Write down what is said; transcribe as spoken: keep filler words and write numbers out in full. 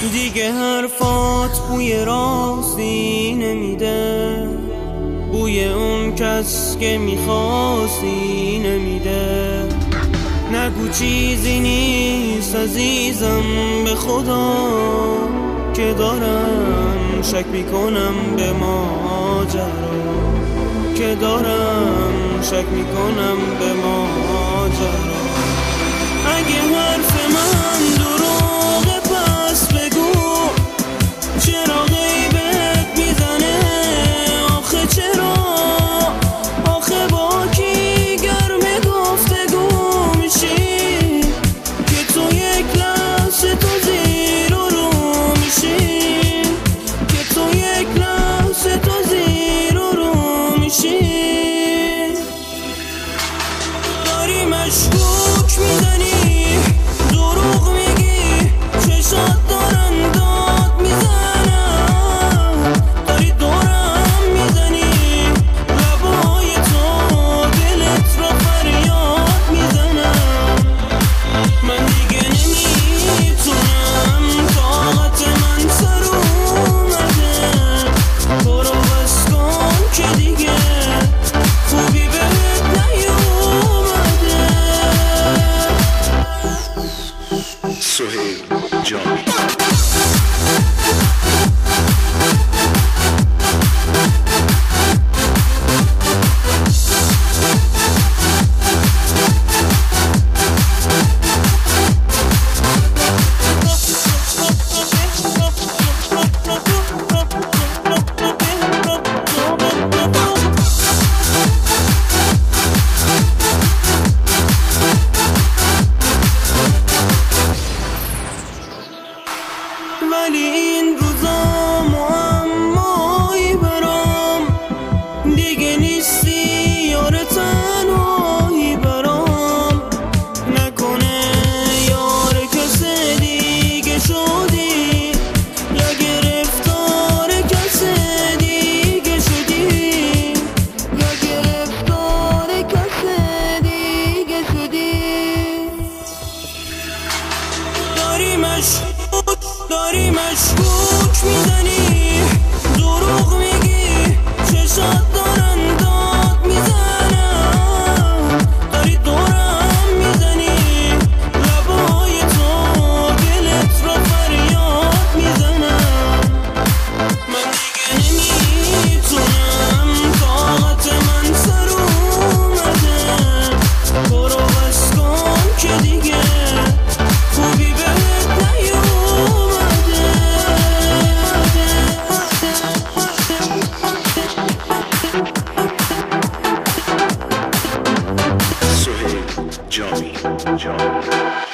دیگه حرفات بوی راستی نمیده، بوی اون کس که میخواستی نمیده. نگو چیزی نیست عزیزم به خدا، که دارم شک میکنم به ماجرا، که دارم شک میکنم به ماجرا. اگه حرف من دروغه پس بگو، چرا غیبت میزنه آخه چرا؟ آخه با کی گرم گفتگو میشی که تو یک لحظه تو زیر و رو میشی، که تو یک لحظه تو زیر و رو میشی. داری مشکوک میزنی، دروغ میگی، چشات دارن داد میزنن، داری دورم میزنی، لبای تو دلت را فریاد میزنن. من دیگه نمیتونم، طاقت من سر اومده، برو بس کن که دیگه خوبی بهت نیومده. سهیل جامی. ولی این روزا معمایی برام، دیگه نیستی یار تنهایی برام. نکنه یار کس دیگه شدی، یا گرفتار کس دیگه شدی، یا گرفتار کس دیگه شدی. داری مشکوک داری مشکوک میزنی، دروغ میگی، چشات دارن داد میزنن، داری دورم میزنی، لبای تو دلت را فریاد میزنن. من دیگه نمیتونم، طاقت من سر اومده، برو بس کن که دیگه خوبی بهت نیومده. سهیل جامی.